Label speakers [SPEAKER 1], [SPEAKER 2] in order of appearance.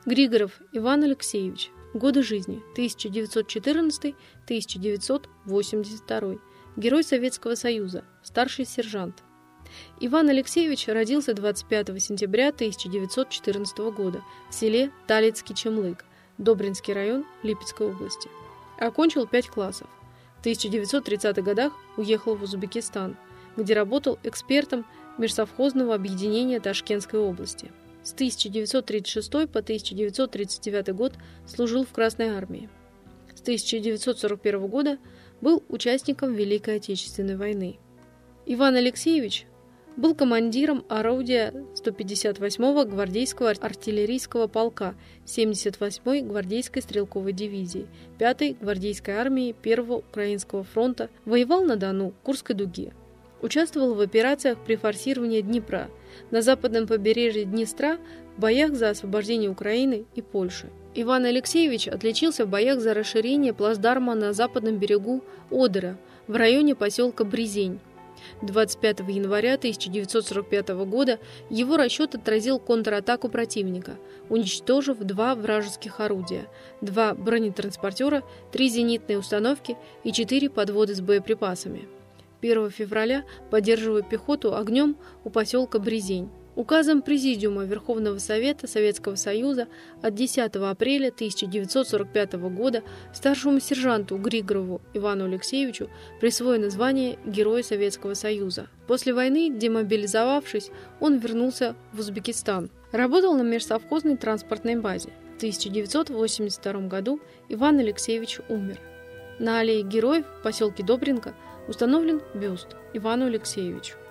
[SPEAKER 1] Григоров Иван Алексеевич. Годы жизни 1914-1982. Герой Советского Союза, старший сержант. Иван Алексеевич родился 25 сентября 1914 года в селе Талицкий Чемлык, Добринский район Липецкой области. Окончил 5 классов. В 1930-х годах уехал в Узбекистан, где работал экспертом межсовхозного объединения Ташкентской области. С 1936 по 1939 год служил в Красной армии. С 1941 года был участником Великой Отечественной войны. Иван Алексеевич был командиром орудия 158-го гвардейского артиллерийского полка 78-й гвардейской стрелковой дивизии 5-й гвардейской армии 1-го Украинского фронта, воевал на Дону, Курской дуге. Участвовал в операциях при форсировании Днепра, на западном побережье Днестра, в боях за освобождение Украины и Польши. Иван Алексеевич отличился в боях за расширение плацдарма на западном берегу Одера в районе поселка Брезень. 25 января 1945 года его расчет отразил контратаку противника, уничтожив 2 вражеских орудия, 2 бронетранспортера, 3 зенитные установки и 4 подводы с боеприпасами. 1 февраля поддерживая пехоту огнем у поселка Брезень. Указом Президиума Верховного Совета Советского Союза от 10 апреля 1945 года старшему сержанту Григорову Ивану Алексеевичу присвоено звание Героя Советского Союза. После войны, демобилизовавшись, он вернулся в Узбекистан. Работал на межсовхозной транспортной базе. В 1982 году Иван Алексеевич умер. На аллее Героев в поселке Добринка установлен бюст Ивану Алексеевичу.